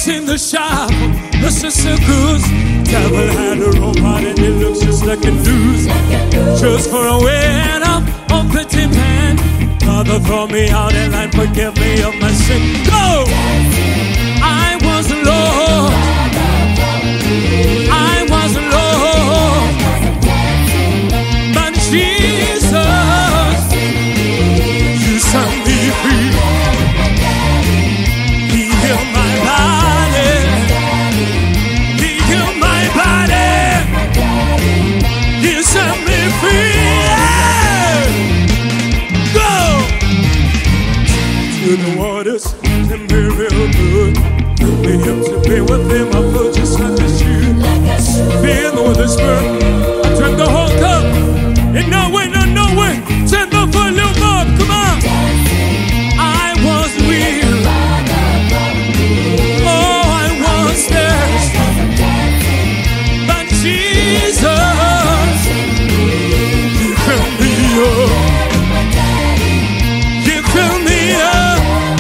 in the shop, the sister goes. Devil had her own heart and it looks just like a lose. Just for a win, on pretty man. Father, throw me out in line, forgive me of my sin. Go! I was alone. I was alone. But Jesus, you set me free. He healed my body. He healed my body. He set me free. Go! To the waters and be real good. Be him to be with him, I feel just like a shoe. Being with the Spirit, I drank the whole cup. And no way, no, no way. Send the volume up, come on. I was weak. Oh, I was thirsty. But Jesus, you filled me up. You filled me up.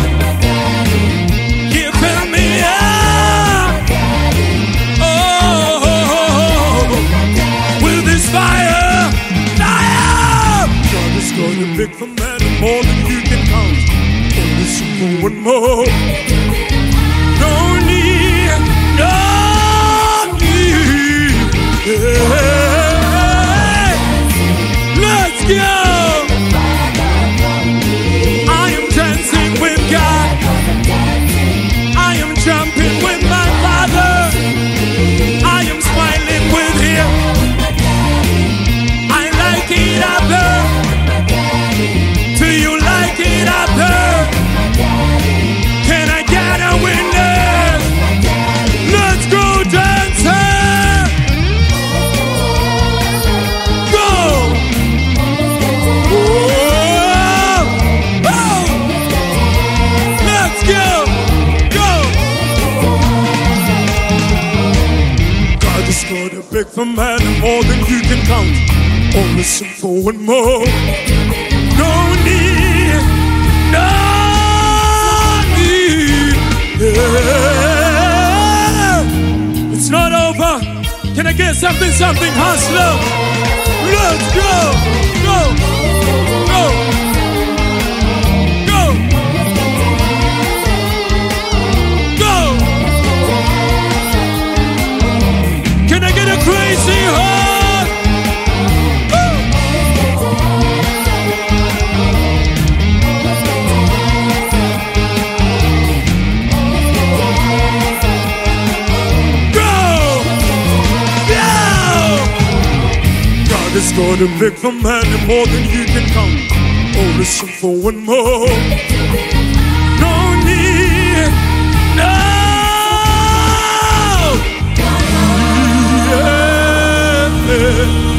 Big for man, more than you can count. Only simple one more. No need, no need. Hey, let's go. I am dancing with God. I am jumping with my Father. I am smiling with Him. I like it up there. Do you like it up there? Can I get a witness? Let's go dancing! Go! Oh! Oh! Let's go! Go! God has got a big for man and more than you can count. Only sing for one more. No need, no need. Yeah. It's not over. Can I get something, hustler? Let's go, go, go, go, go. Can I get a crazy heart? It's got a big for man and more than you can count. Oh, listen for one more. No need, no. Yeah.